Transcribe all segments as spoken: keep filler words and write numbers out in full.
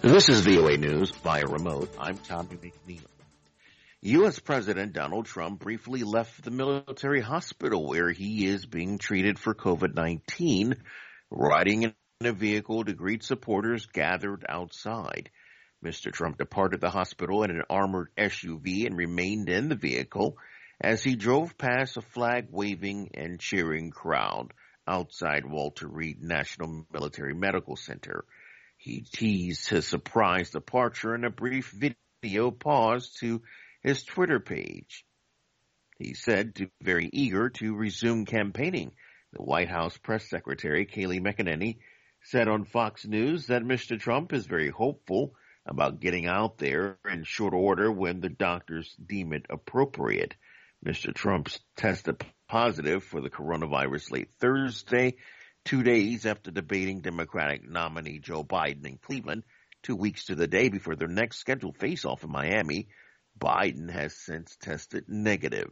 This is V O A News via remote. I'm Tommy McNeil. U S. President Donald Trump briefly left the military hospital where he is being treated for COVID nineteen, riding in a vehicle to greet supporters gathered outside. Mister Trump departed the hospital in an armored S U V and remained in the vehicle as he drove past a flag-waving and cheering crowd outside Walter Reed National Military Medical Center. He teased his surprise departure in a brief video pause to his Twitter page. He said to be very eager to resume campaigning. The White House press secretary, Kayleigh McEnany, said on Fox News that Mister Trump is very hopeful about getting out there in short order when the doctors deem it appropriate. Mister Trump tested positive for the coronavirus late Thursday, two days after debating Democratic nominee Joe Biden in Cleveland, two weeks to the day before their next scheduled face-off in Miami. Biden has since tested negative.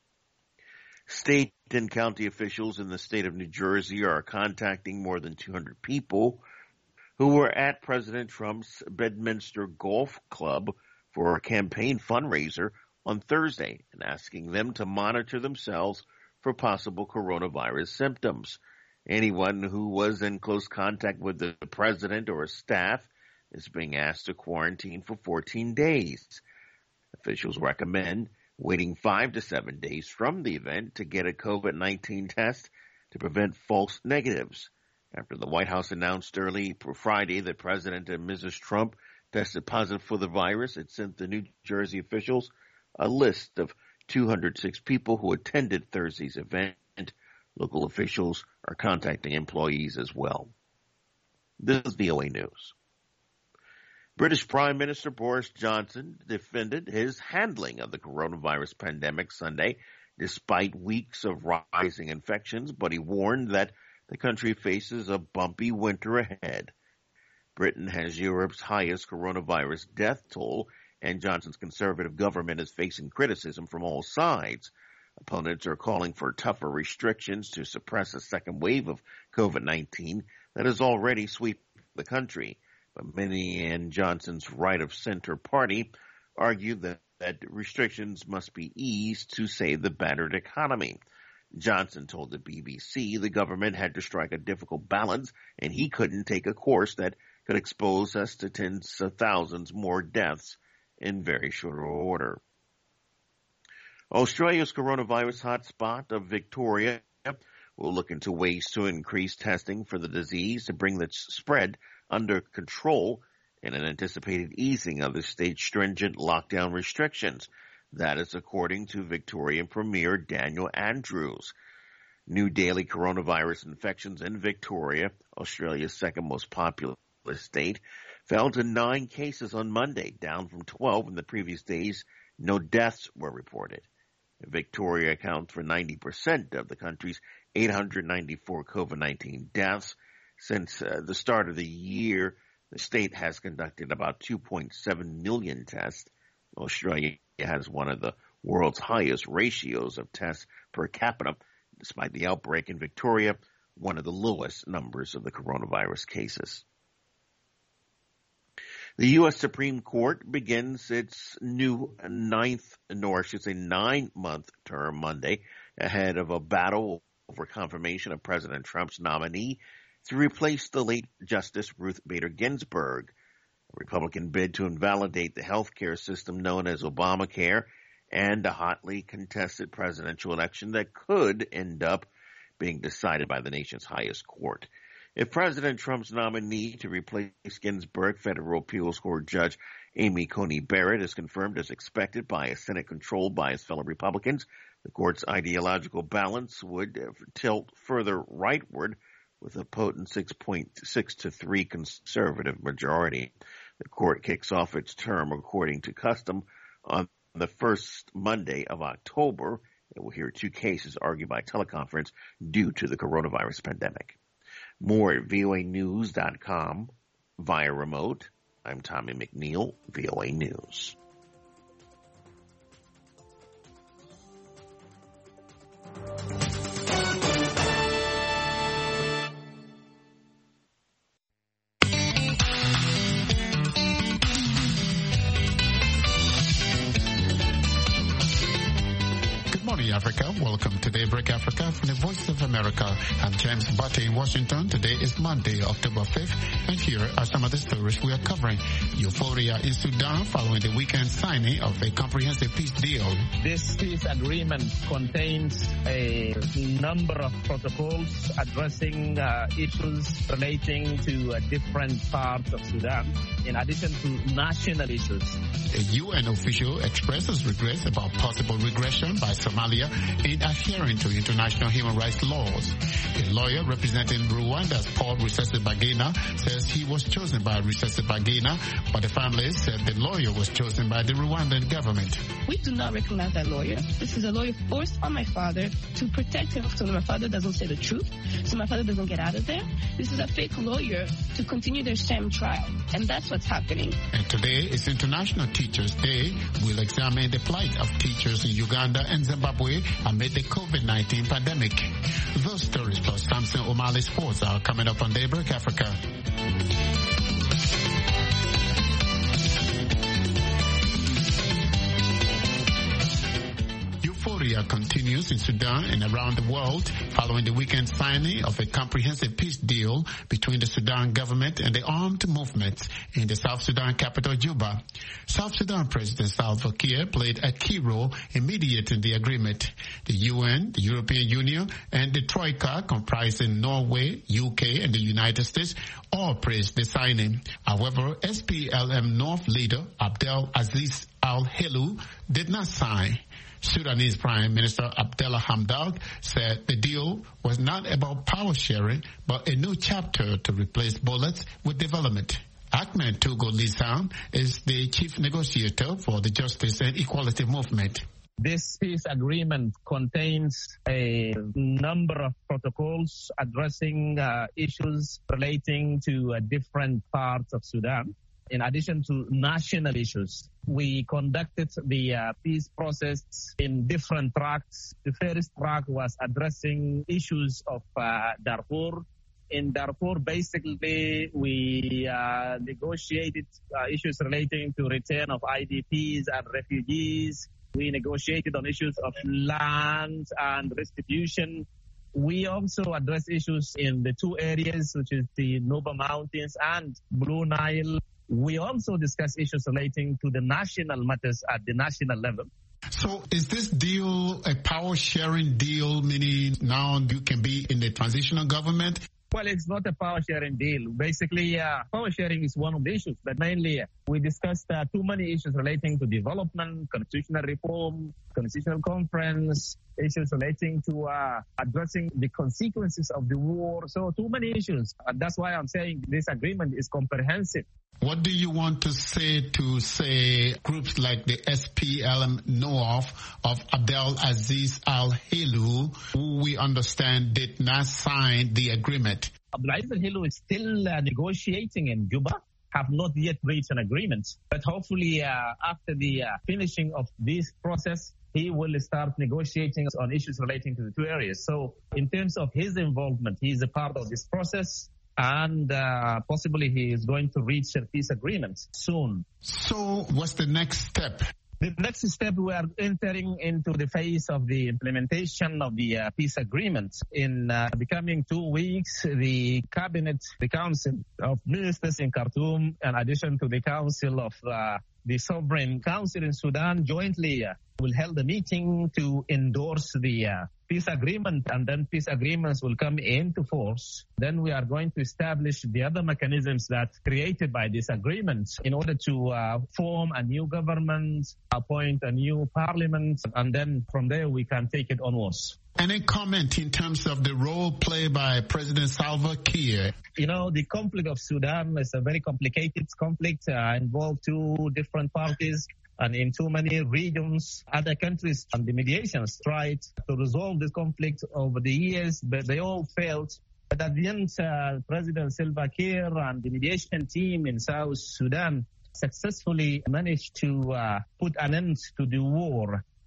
State and county officials in the state of New Jersey are contacting more than two hundred people who were at President Trump's Bedminster Golf Club for a campaign fundraiser on Thursday and asking them to monitor themselves for possible coronavirus symptoms. Anyone who was in close contact with the president or his staff is being asked to quarantine for fourteen days. Officials recommend waiting five to seven days from the event to get a COVID nineteen test to prevent false negatives. After the White House announced early Friday that President and Missus Trump tested positive for the virus, it sent the New Jersey officials a list of two hundred six people who attended Thursday's event. Local officials are contacting employees as well. This is V O A News. British Prime Minister Boris Johnson defended his handling of the coronavirus pandemic Sunday, despite weeks of rising infections, but he warned that the country faces a bumpy winter ahead. Britain has Europe's highest coronavirus death toll, and Johnson's Conservative government is facing criticism from all sides. Opponents are calling for tougher restrictions to suppress a second wave of COVID nineteen that has already swept the country. But many in Johnson's right-of-center party argue that, that restrictions must be eased to save the battered economy. Johnson told the B B C the government had to strike a difficult balance, and he couldn't take a course that could expose us to tens of thousands more deaths in very short order. Australia's coronavirus hotspot of Victoria will look into ways to increase testing for the disease to bring the spread under control in an anticipated easing of the state's stringent lockdown restrictions. That is according to Victorian Premier Daniel Andrews. New daily coronavirus infections in Victoria, Australia's second most populous state, fell to nine cases on Monday, down from twelve in the previous days. No deaths were reported. Victoria accounts for ninety percent of the country's eight hundred ninety-four COVID nineteen deaths. Since uh, the start of the year, the state has conducted about two point seven million tests. Australia has one of the world's highest ratios of tests per capita. Despite the outbreak in Victoria, one of the lowest numbers of the coronavirus cases. The U S. Supreme Court begins its new ninth, nor I should say nine-month term Monday, ahead of a battle over confirmation of President Trump's nominee to replace the late Justice Ruth Bader Ginsburg. A Republican bid to invalidate the health care system known as Obamacare and a hotly contested presidential election that could end up being decided by the nation's highest court. If President Trump's nominee to replace Ginsburg, federal appeals court judge Amy Coney Barrett, is confirmed as expected by a Senate controlled by his fellow Republicans, the court's ideological balance would tilt further rightward with a potent six point six to three conservative majority. The court kicks off its term according to custom on the first Monday of October. It will hear two cases argued by teleconference due to the coronavirus pandemic. More at V O A news dot com via remote. I'm Tommy McNeil, V O A News. Africa. Welcome to Daybreak Africa from the Voice of America. I'm James Butte in Washington. Today is Monday, October fifth, and here are some of the stories we are covering. Euphoria in Sudan following the weekend signing of a comprehensive peace deal. This peace agreement contains a number of protocols addressing uh, issues relating to uh, different parts of Sudan, in addition to national issues. A U N official expresses regrets about possible regression by Somalia in adhering to international human rights laws. A lawyer representing Rwanda's Paul Rusesabagina says he was chosen by Rusesabagina, but the family said the lawyer was chosen by the Rwandan government. We do not recognize that lawyer. This is a lawyer forced on my father to protect him so my father doesn't say the truth, so my father doesn't get out of there. This is a fake lawyer to continue their sham trial, and that's what's happening. And today is International Teachers Day. We'll examine the plight of teachers in Uganda and Zimbabwe amid the COVID nineteen pandemic. Those stories plus Samson O'Malley Sports are coming up on Daybreak Africa. Euphoria continues in Sudan and around the world following the weekend signing of a comprehensive peace deal between the Sudan government and the armed movements in the South Sudan capital, Juba. South Sudan President Salva Kiir played a key role in mediating the agreement. The U N, the European Union, and the Troika, comprising Norway, U K, and the United States, all praised the signing. However, S P L M North leader Abdel Aziz Al-Helu did not sign. Sudanese Prime Minister Abdallah Hamdok said the deal was not about power sharing, but a new chapter to replace bullets with development. Ahmed Togo Lisan is the chief negotiator for the Justice and Equality Movement. This peace agreement contains a number of protocols addressing uh, issues relating to uh, different parts of Sudan, in addition to national issues. We conducted the uh, peace process in different tracks. The first track was addressing issues of uh, Darfur. In Darfur, basically, we uh, negotiated uh, issues relating to return of I D Ps and refugees. We negotiated on issues of land and restitution. We also addressed issues in the two areas, which is the Nuba Mountains and Blue Nile. We also discussed issues relating to the national matters at the national level. So is this deal a power-sharing deal, meaning now you can be in the transitional government? Well, it's not a power-sharing deal. Basically, uh, power-sharing is one of the issues, but mainly uh, we discussed uh, too many issues relating to development, constitutional reform, constitutional conference, issues relating to uh, addressing the consequences of the war. So too many issues. And that's why I'm saying this agreement is comprehensive. What do you want to say to, say, groups like the S P L M North of Abdel Aziz Al-Helu, who we understand did not sign the agreement? Abdel Aziz Al-Helu is still uh, negotiating in Juba, have not yet reached an agreement. But hopefully uh, after the uh, finishing of this process, he will start negotiating on issues relating to the two areas. So in terms of his involvement, he is a part of this process. And uh, possibly he is going to reach a peace agreement soon. So what's the next step? The next step, we are entering into the phase of the implementation of the uh, peace agreement. In uh, the coming two weeks, the cabinet, the council of ministers in Khartoum, in addition to the council of uh, the sovereign council in Sudan, jointly uh, will hold a meeting to endorse the uh, peace agreement, and then peace agreements will come into force. Then we are going to establish the other mechanisms that created by this agreement in order to uh, form a new government, appoint a new parliament, and then from there we can take it onwards. Any comment in terms of the role played by President Salva Kiir? You know, the conflict of Sudan is a very complicated conflict, uh, involved two different parties. And in too many regions, other countries and the mediations tried to resolve this conflict over the years, but they all failed. But at the end, uh, President Salva Kiir and the mediation team in South Sudan successfully managed to uh, put an end to the war.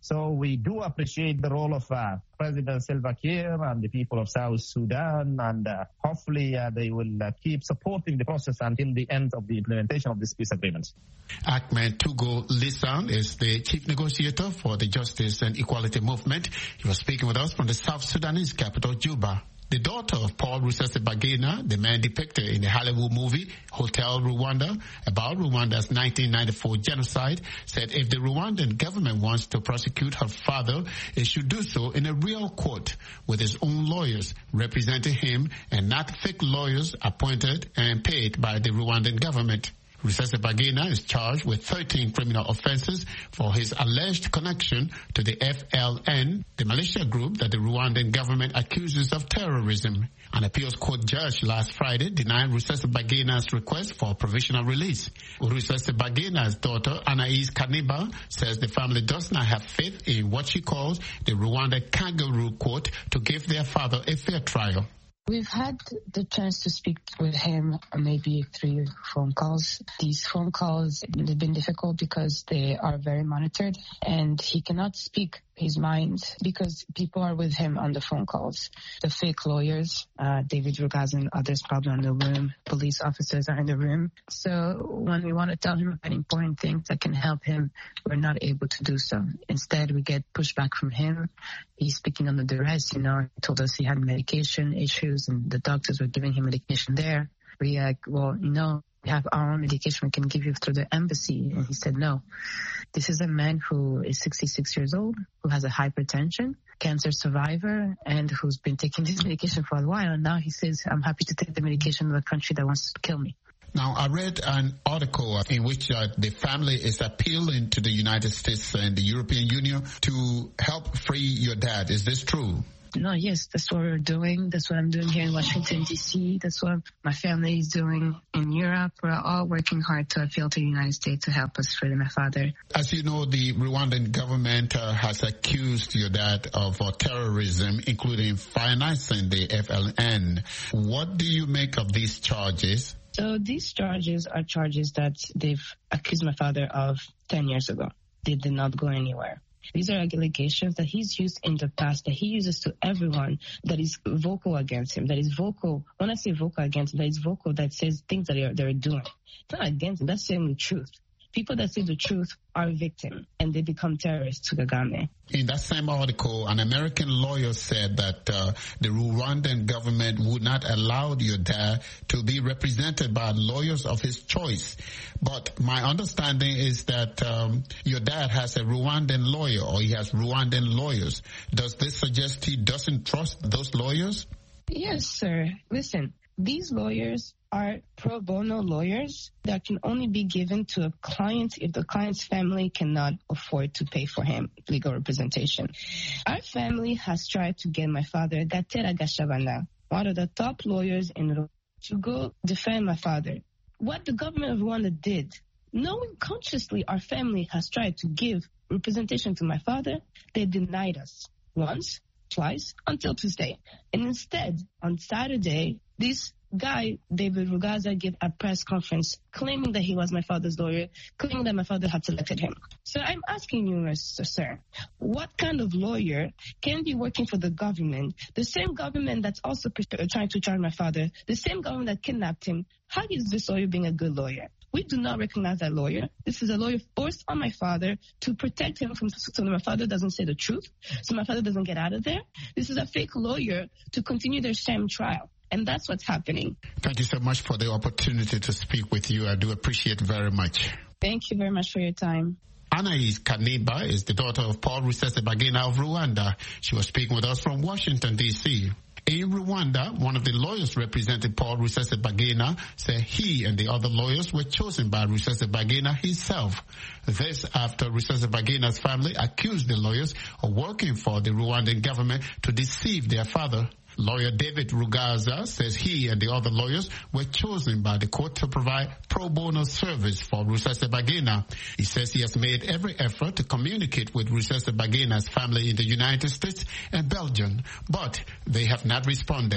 So we do appreciate the role of uh, President Salva Kiir and the people of South Sudan, and uh, hopefully uh, they will uh, keep supporting the process until the end of the implementation of this peace agreement. Ahmed Tugo Lisan is the chief negotiator for the Justice and Equality Movement. He was speaking with us from the South Sudanese capital, Juba. The daughter of Paul Rusesabagina, the man depicted in the Hollywood movie Hotel Rwanda about Rwanda's nineteen ninety-four genocide, said if the Rwandan government wants to prosecute her father, it should do so in a real court with his own lawyers representing him and not fake lawyers appointed and paid by the Rwandan government. Rusesabagina is charged with thirteen criminal offenses for his alleged connection to the F L N, the militia group that the Rwandan government accuses of terrorism. An appeals court judge last Friday denied Rusesabagina's request for provisional release. Rusesabagina's daughter, Anaïs Kaniba, says the family does not have faith in what she calls the Rwanda kangaroo court to give their father a fair trial. We've had the chance to speak with him maybe three phone calls. These phone calls have been difficult because they are very monitored, and he cannot speak his mind because people are with him on the phone calls. The fake lawyers, uh, David Rugaz and others probably in the room, police officers are in the room. So when we want to tell him about important things that can help him, we're not able to do so. Instead, we get pushback from him. He's speaking under duress, you know, he told us he had medication issues and the doctors were giving him medication there. We like, well, you know, we have our own medication we can give you through the embassy. And he said, no. This is a man who is sixty-six years old, who has a hypertension, cancer survivor, and who's been taking this medication for a while. And now he says, I'm happy to take the medication of a country that wants to kill me. Now, I read an article in which uh, the family is appealing to the United States and the European Union to help free your dad. Is this true? No, yes, that's what we're doing. That's what I'm doing here in Washington, D C. That's what my family is doing in Europe. We're all working hard to appeal to the United States to help us free my father. As you know, the Rwandan government uh, has accused your dad of uh, terrorism, including financing the F L N. What do you make of these charges? So these charges are charges that they've accused my father of ten years ago. They did not go anywhere. These are allegations that he's used in the past, that he uses to everyone that is vocal against him, that is vocal. When I say vocal against him, that is vocal, that says things that they're, they're doing. It's not against him, that's saying the truth. People that say the truth are victims, and they become terrorists to Kagame. In that same article, an American lawyer said that uh, the Rwandan government would not allow your dad to be represented by lawyers of his choice. But my understanding is that um, your dad has a Rwandan lawyer, or he has Rwandan lawyers. Does this suggest he doesn't trust those lawyers? Yes, sir. Listen, these lawyers are pro bono lawyers that can only be given to a client if the client's family cannot afford to pay for him legal representation. Our family has tried to get my father, Gatera Gashabana, one of the top lawyers in Rwanda, to go defend my father. What the government of Rwanda did, knowing consciously our family has tried to give representation to my father, they denied us once, twice, until Tuesday. And instead, on Saturday, this guy, David Rugaza, gave a press conference claiming that he was my father's lawyer, claiming that my father had selected him. So I'm asking you, sir, what kind of lawyer can be working for the government, the same government that's also trying to charge my father, the same government that kidnapped him? How is this lawyer being a good lawyer? We do not recognize that lawyer. This is a lawyer forced on my father to protect him from so my father doesn't say the truth, so my father doesn't get out of there. This is a fake lawyer to continue their sham trial. And that's what's happening. Thank you so much for the opportunity to speak with you. I do appreciate it very much. Thank you very much for your time. Anaïs Kaniba is the daughter of Paul Rusesabagina of Rwanda. She was speaking with us from Washington, D C. In Rwanda, one of the lawyers representing Paul Rusesabagina said he and the other lawyers were chosen by Rusesabagina himself. This after Rusesabagina's family accused the lawyers of working for the Rwandan government to deceive their father. Lawyer David Rugaza says he and the other lawyers were chosen by the court to provide pro bono service for Rusesabagina. He says he has made every effort to communicate with Rusesabagina's family in the United States and Belgium, but they have not responded.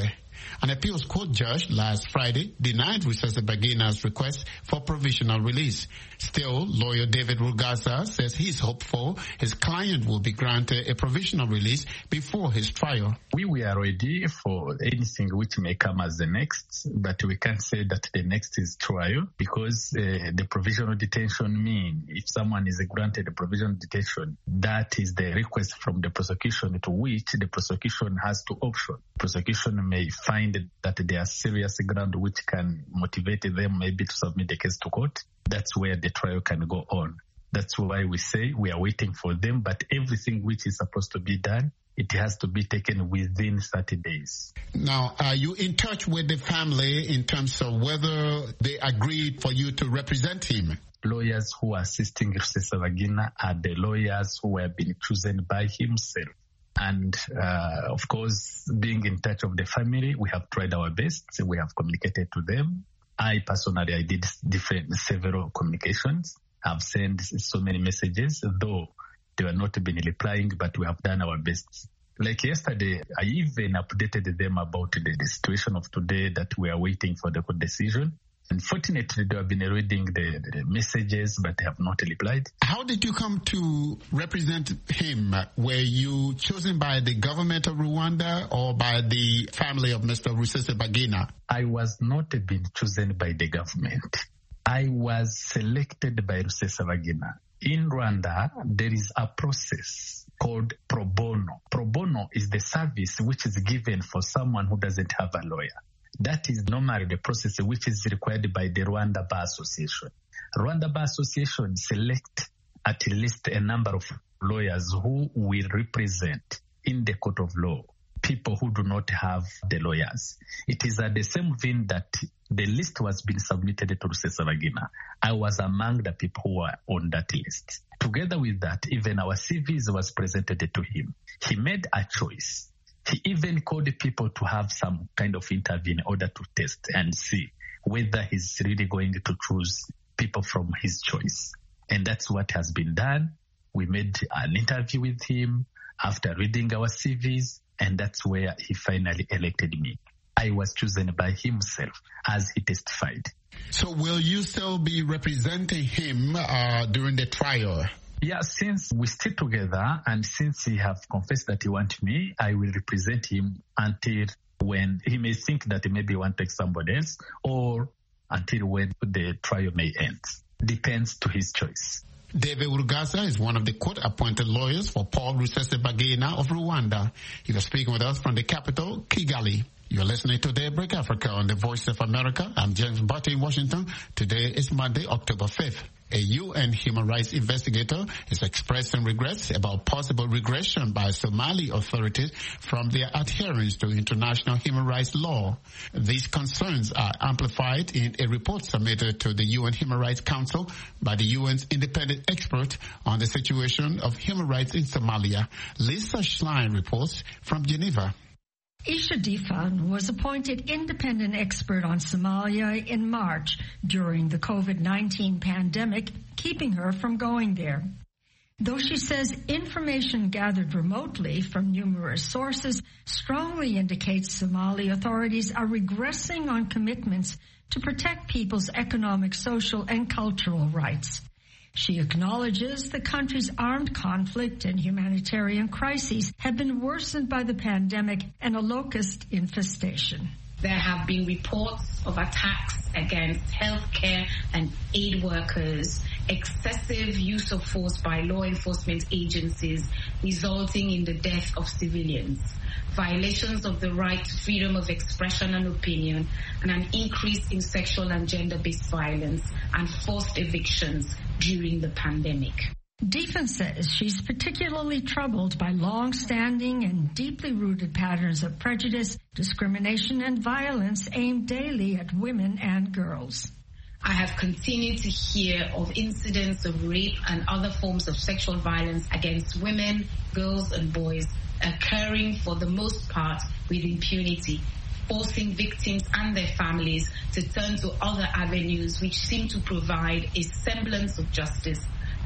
An appeals court judge last Friday denied Rusesabagina's request for provisional release. Still, lawyer David Rugaza says he's hopeful his client will be granted a provisional release before his trial. We were ready for anything which may come as the next, but we can't say that the next is trial because uh, the provisional detention mean if someone is granted a provisional detention, that is the request from the prosecution to which the prosecution has to option. Prosecution may find that there are serious ground which can motivate them maybe to submit the case to court. That's where the trial can go on. That's why we say we are waiting for them, but everything which is supposed to be done, it has to be taken within thirty days. Now, are you in touch with the family in terms of whether they agreed for you to represent him? Lawyers who are assisting Rusesabagina are the lawyers who have been chosen by himself. And, uh, of course, being in touch of the family, we have tried our best. We have communicated to them. I personally, I did different, several communications. I've sent so many messages, though they were not been replying, but we have done our best. Like yesterday, I even updated them about the, the situation of today that we are waiting for the court decision. Unfortunately, they have been reading the, the messages, but they have not replied. How did you come to represent him? Were you chosen by the government of Rwanda or by the family of Mister Rusesabagina? I was not being chosen by the government. I was selected by Rusesabagina. In Rwanda, there is a process called pro bono. Pro bono is the service which is given for someone who doesn't have a lawyer. That is normally the process which is required by the Rwanda Bar Association. Rwanda Bar Association select at least a number of lawyers who will represent in the court of law people who do not have the lawyers. It is at the same vein that the list was being submitted to Rusesabagina. I was among the people who were on that list. Together with that, even our C Vs was presented to him. He made a choice. He even called people to have some kind of interview in order to test and see whether he's really going to choose people from his choice. And that's what has been done. We made an interview with him after reading our C Vs, and that's where he finally elected me. I was chosen by himself, as he testified. So will you still be representing him uh, during the trial? Yeah, since we stay together and since he have confessed that he wants me, I will represent him until when he may think that he maybe want to take somebody else or until when the trial may end. Depends to his choice. David Rugaza is one of the court-appointed lawyers for Paul Rusesabagina of Rwanda. He was speaking with us from the capital, Kigali. You're listening to Daybreak Africa on the Voice of America. I'm James Butte in Washington. Today is Monday, October fifth. A U N human rights investigator is expressing regrets about possible regression by Somali authorities from their adherence to international human rights law. These concerns are amplified in a report submitted to the U N Human Rights Council by the U N's independent expert on the situation of human rights in Somalia. Lisa Schlein reports from Geneva. Isha Difan was appointed independent expert on Somalia in March during the COVID nineteen pandemic, keeping her from going there. Though she says information gathered remotely from numerous sources strongly indicates Somali authorities are regressing on commitments to protect people's economic, social, and cultural rights. She acknowledges the country's armed conflict and humanitarian crises have been worsened by the pandemic and a locust infestation. There have been reports of attacks against healthcare and aid workers, excessive use of force by law enforcement agencies resulting in the death of civilians, violations of the right to freedom of expression and opinion, and an increase in sexual and gender-based violence and forced evictions during the pandemic. Difan says she's particularly troubled by long-standing and deeply rooted patterns of prejudice, discrimination, and violence aimed daily at women and girls. I have continued to hear of incidents of rape and other forms of sexual violence against women, girls, and boys occurring for the most part with impunity, forcing victims and their families to turn to other avenues which seem to provide a semblance of justice,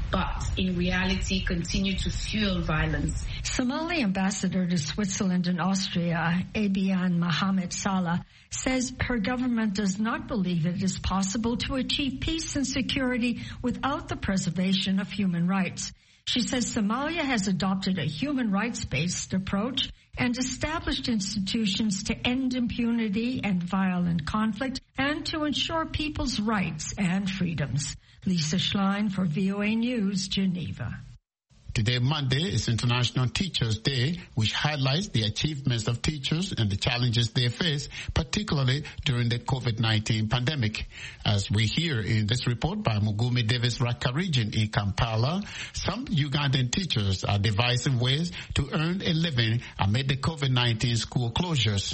but in reality continue to fuel violence. Somali ambassador to Switzerland and Austria, Abian Mohamed Salah, says her government does not believe it is possible to achieve peace and security without the preservation of human rights. She says Somalia has adopted a human rights-based approach and established institutions to end impunity and violent conflict and to ensure people's rights and freedoms. Lisa Schlein for V O A News, Geneva. Today, Monday, is International Teachers' Day, which highlights the achievements of teachers and the challenges they face, particularly during the COVID nineteen pandemic. As we hear in this report by Mugume Davis Rakarijin in Kampala, some Ugandan teachers are devising ways to earn a living amid the COVID nineteen school closures.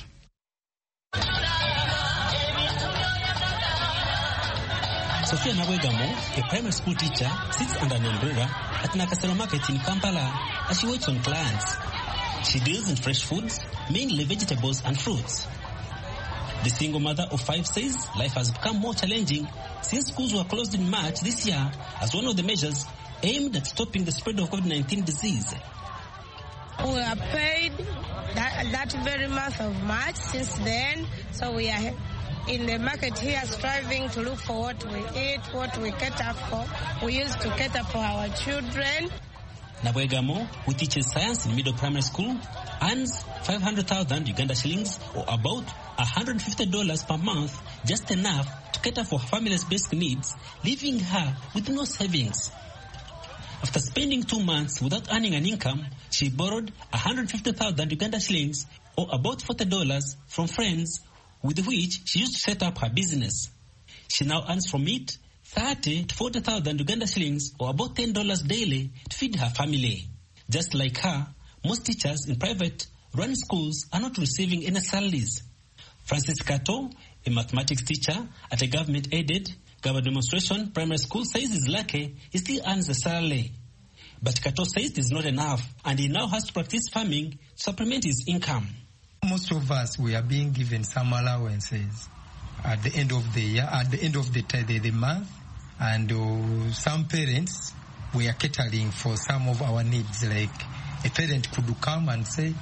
Sophia Nabwegamo, a primary school teacher, sits under an umbrella at Nakasero Market in Kampala as she waits on clients. She deals in fresh foods, mainly vegetables and fruits. The single mother of five says life has become more challenging since schools were closed in March this year as one of the measures aimed at stopping the spread of COVID nineteen disease. We are paid that, that very month of March since then, so we are in the market here striving to look for what we eat, what we cater for. We used to cater for our children. Nabwegamo, who teaches science in middle primary school, earns five hundred thousand Uganda shillings, or about one hundred fifty dollars per month, just enough to cater for her family's basic needs, leaving her with no savings. After spending two months without earning an income, she borrowed one hundred fifty thousand Uganda shillings, or about forty dollars, from friends, with which she used to set up her business. She now earns from it thirty to forty thousand Uganda shillings, or about ten dollars daily, to feed her family. Just like her, most teachers in private run schools are not receiving any salaries. Francis Kato, a mathematics teacher at a government-aided Gaba Demonstration primary school, says he's lucky he still earns a salary. But Kato says it is not enough, and he now has to practice farming to supplement his income. Most of us, we are being given some allowances at the end of the year, at the end of the, the, the month, and uh, some parents, we are catering for some of our needs. Like a parent could come and say,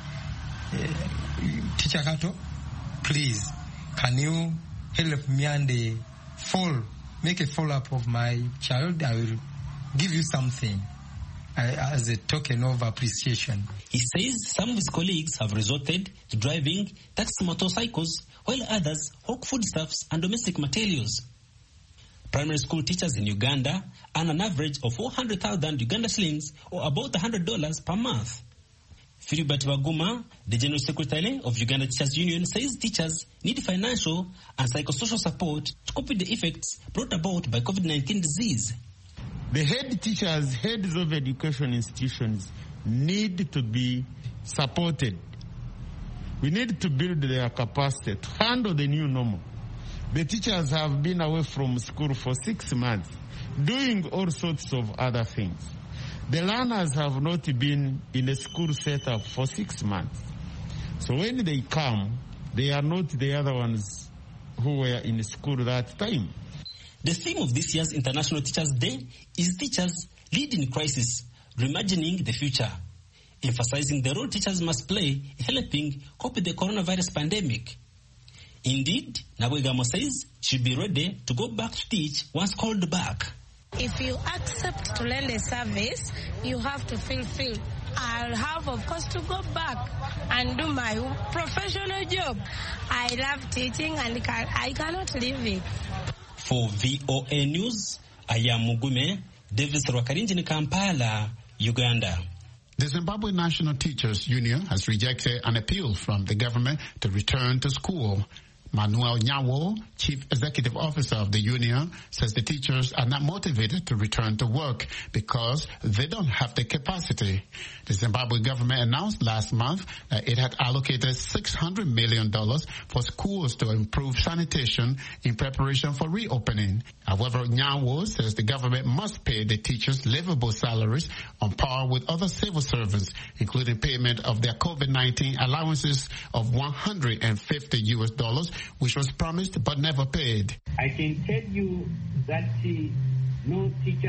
Teacher Kato, please, can you help me and the fall, make a follow-up of my child? I will give you something as a token of appreciation. He says some of his colleagues have resorted to driving taxi motorcycles, while others hawk foodstuffs and domestic materials. Primary school teachers in Uganda earn an average of four hundred thousand Uganda shillings, or about one hundred dollars per month. Philibert Baguma, the General Secretary of Uganda Teachers Union, says teachers need financial and psychosocial support to cope with the effects brought about by COVID nineteen disease. The head teachers, heads of education institutions, need to be supported. We need to build their capacity to handle the new normal. The teachers have been away from school for six months, doing all sorts of other things. The learners have not been in a school setup for six months. So when they come, they are not the other ones who were in school that time. The theme of this year's International Teachers' Day is Teachers Lead in Crisis, Reimagining the Future, emphasizing the role teachers must play in helping cope with the coronavirus pandemic. Indeed, Nabwegamo says she'll be ready to go back to teach once called back. If you accept to lend a service, you have to fulfill. I'll have, of course, to go back and do my professional job. I love teaching and I cannot leave it. For V O A News, I am Mugume Davis Rwakarinji in Kampala, Uganda. The Zimbabwe National Teachers Union has rejected an appeal from the government to return to school. Manuel Nyawo, Chief Executive Officer of the union, says the teachers are not motivated to return to work because they don't have the capacity. The Zimbabwe government announced last month that it had allocated six hundred million dollars for schools to improve sanitation in preparation for reopening. However, Nyawo says the government must pay the teachers livable salaries on par with other civil servants, including payment of their COVID nineteen allowances of one hundred fifty U S dollars, which was promised but never paid. I can tell you that uh, no teacher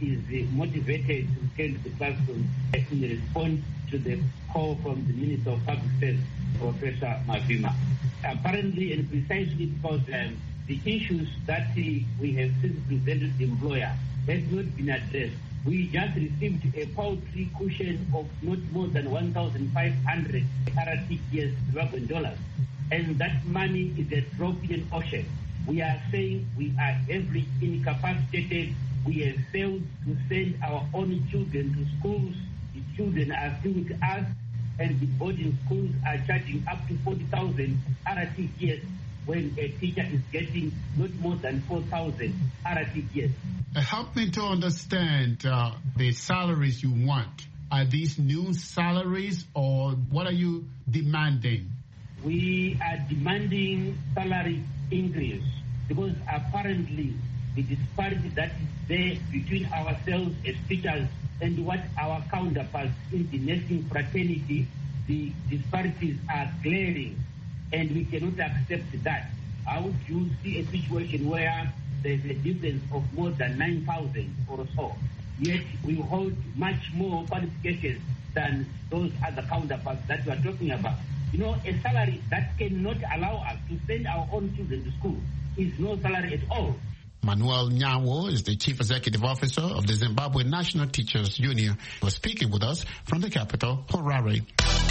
is uh, motivated to return to the classroom in response to the call from the Minister of Public Affairs, Professor Mavima. Apparently and precisely because um, the issues that uh, we have since presented the employer has not been addressed. We just received a paltry cushion of not more than one thousand five hundred R T G S Zimbabwean dollars. And that money is a drop in an ocean. We are saying we are heavily incapacitated. We have failed to send our own children to schools. The children are still with us, and the boarding schools are charging up to forty thousand R T G S when a teacher is getting not more than four thousand R T G S. Help me to understand uh, the salaries you want. Are these new salaries, or what are you demanding? We are demanding salary increase because apparently the disparity that is there between ourselves as teachers and what our counterparts in the nursing fraternity, the disparities are glaring, and we cannot accept that. How would you see a situation where there's a difference of more than nine thousand or so, yet we hold much more qualifications than those other counterparts that we are talking about? You know, a salary that cannot allow us to send our own children to school is no salary at all. Manuel Nyawo is the Chief Executive Officer of the Zimbabwe National Teachers Union. He was speaking with us from the capital, Harare.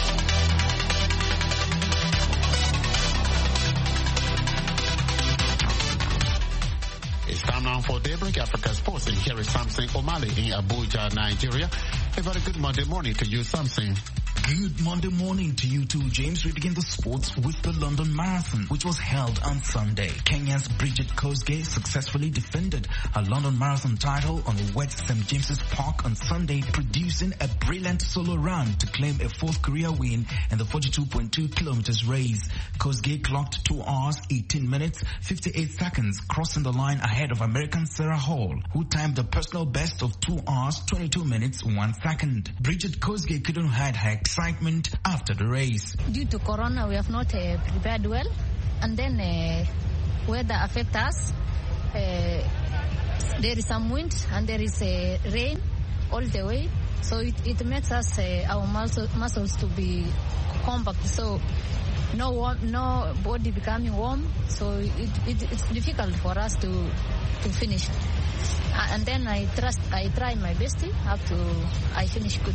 It's time now for Daybreak Africa Sports, and here is Samson Omale in Abuja, Nigeria. A very good Monday morning to you, Samson. Good Monday morning to you too, James. We begin the sports with the London Marathon, which was held on Sunday. Kenya's Bridget Kosgei successfully defended her London Marathon title on the wet Saint James's Park on Sunday, producing a brilliant solo run to claim a fourth career win in the forty-two point two kilometers race. Kosgei clocked two hours, eighteen minutes, fifty-eight seconds, crossing the line ahead of American Sarah Hall, who timed a personal best of two hours, twenty-two minutes, one second. Bridget Kosgei couldn't hide her excitement after the race. Due to Corona, we have not uh, prepared well, and then uh, weather affect us. Uh, there is some wind and there is uh, rain all the way, so it, it makes us uh, our muscle, muscles to be compact. So no warm, no body becoming warm, so it, it, it's difficult for us to to finish. Uh, and then I trust I try my best up to I finish good.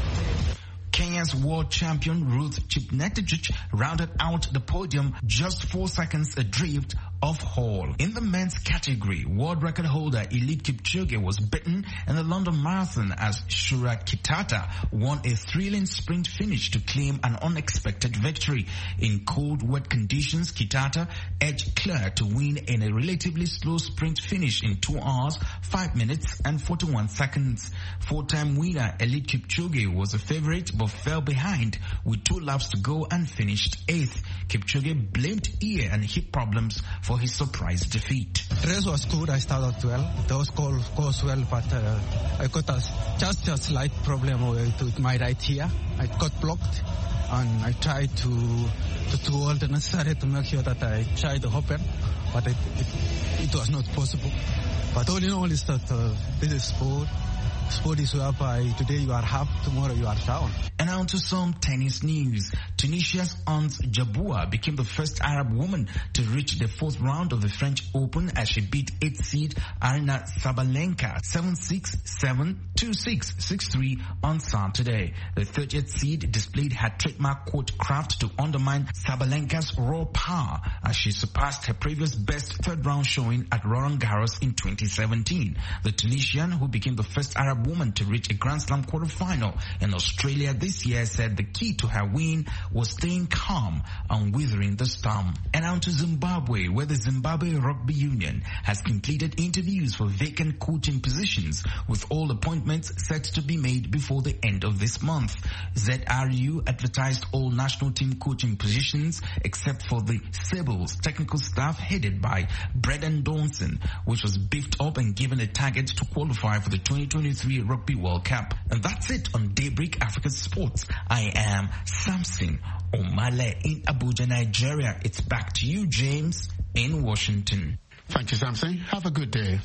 Kenya's world champion Ruth Chepngetich rounded out the podium just four seconds adrift of Hall. In the men's category, world record holder Eliud Kipchoge was beaten in the London Marathon as Shura Kitata won a thrilling sprint finish to claim an unexpected victory. In cold, wet conditions, Kitata edged Claire to win in a relatively slow sprint finish in two hours, five minutes and forty-one seconds. Four-time winner Eliud Kipchoge was a favorite but fell behind with two laps to go and finished eighth. Kipchoge blamed ear and hip problems for his surprise defeat. The race was good. I started well. The was goes, goes well, but uh, I got a, just a slight problem with, with my right ear. I got blocked, and I tried to to do all the necessary to make sure that I tried to open, but it, it, it was not possible. But all in all, is that uh, this is sport. Sport is whereby today you are up, tomorrow you are down. And on to some tennis news. Tunisia's Ons Jabeur became the first Arab woman to reach the fourth round of the French Open as she beat eighth seed Aryna Sabalenka seven six, seven two six, six three on Saturday. The thirtieth seed displayed her trademark court craft to undermine Sabalenka's raw power as she surpassed her previous best third round showing at Roland Garros in twenty seventeen. The Tunisian, who became the first Arab woman to reach a Grand Slam quarterfinal in Australia this year, said the key to her win was staying calm and weathering the storm. And on to Zimbabwe, where the Zimbabwe Rugby Union has completed interviews for vacant coaching positions, with all appointments set to be made before the end of this month. Z R U advertised all national team coaching positions except for the Sables technical staff headed by Brendan Dawson, which was beefed up and given a target to qualify for the twenty twenty-three Rugby World Cup. And that's it on Daybreak Africa Sports. I am Samson Omale in Abuja, Nigeria. It's back to you, James, in Washington. Thank you, Samson. Have a good day.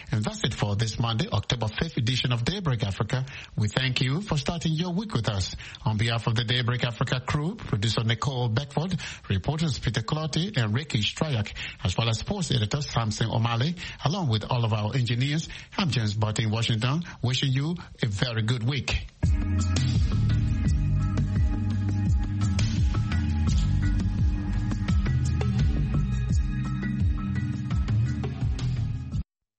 And that's it for this Monday, October fifth edition of Daybreak Africa. We thank you for starting your week with us. On behalf of the Daybreak Africa crew, producer Nicole Beckford, reporters Peter Clotti and Ricky Strayak, as well as sports editor Samson O'Malley, along with all of our engineers, I'm James Barton in Washington, wishing you a very good week.